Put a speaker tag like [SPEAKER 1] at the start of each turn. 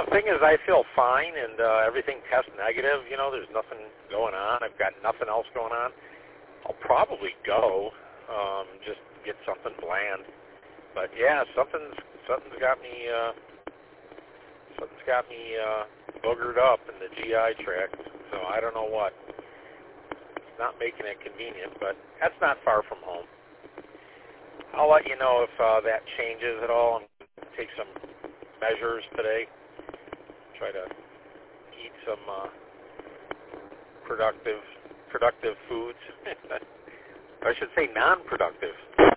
[SPEAKER 1] Yeah, the thing is, I feel fine, and everything tests negative. You know, there's nothing going on. I've got nothing else going on. I'll probably go, just get something bland. But yeah, something's got me boogered up in the GI tract. So I don't know what. It's not making it convenient, but that's not far from home. I'll let you know if that changes at all. I'm going to take some measures today. Try to eat some productive foods. I should say non-productive.